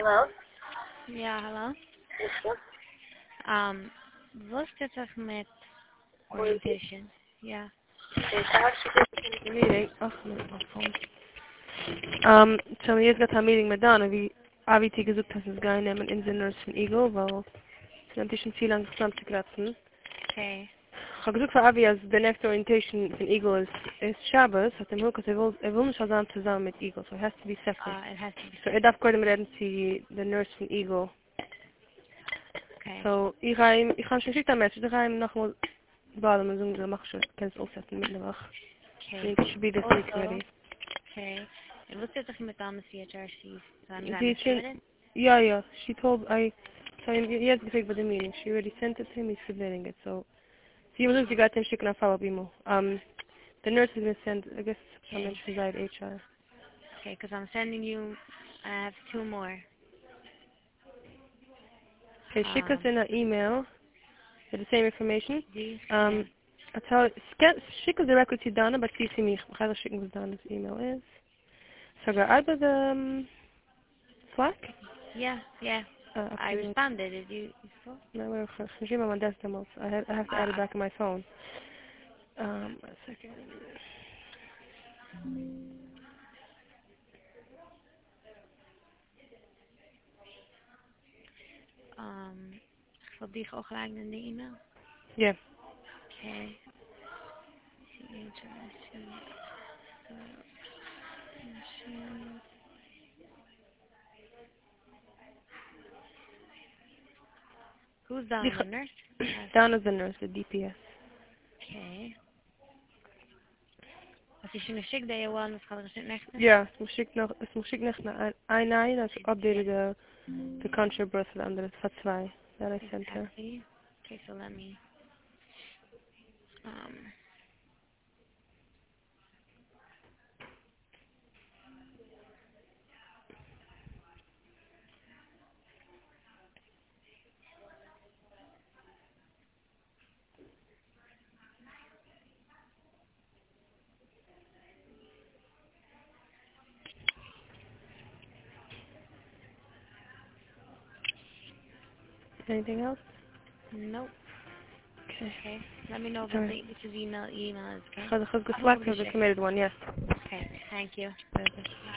Hello? Ja, hallo. Is dat? Was dit toch met orientation? Ja. Is dat hartstikke The meeting. Oh, no, my phone. So we just got a meeting with Donna. Avi gesucht, dass es gar nehmen in den Nurse von Eagle, weil es ist ein bisschen zu lang zusammenzukratzen. Okay. Ich habe gesagt für Avi, als the next orientation von Eagle ist Shabbos, hat er gesagt, will nicht zusammen mit Eagle, so it has to be separate. It has to be So darf kurz reden zu the Nurse von Eagle. okay. So ich habe schon geschickt ein Message, ich habe ihm nochmal baden, und sagen, mach schon, kannst du aufsetzen mit der Woche. I Okay. think it should be this week Also, already. okay. Und was dit toch met Thomas CHRC? Zijn Die we chin- submitted? Yeah, she told so he has to take by the meeting. She already sent it to him, he's submitting it, so he was looking to get him she can follow-up email. The nurse is gonna send, I guess, I'm Okay. inside HR. Okay, because I'm sending you, I have two more. Okay, she us in an email with the same information. These? I tell she us directly to Donna, but CC me. I ga schicken what Donna's email is. So go out with the Slack? Yeah. I Okay, responded. Did you saw? no, we're going to my desk demos. I have to add it back on my phone. A second. Ik zal die ook gelijk in de e-mail. Yeah. Okay. CHRC. Who's down the nurse? Donna's the nurse, the DPS. Okay. Als je een schick day one, dan gaat er zitten echt. Ja, het moet ik nog naar I9, dat is updated the country birth for the andere, for 2, that I sent her. Exactly. Okay, so let me. Anything else? Nope. Okay. Okay. Let me know if Alright. which is email is, okay? Ga de Slack for the committed one, yes. Okay, thank you. Okay.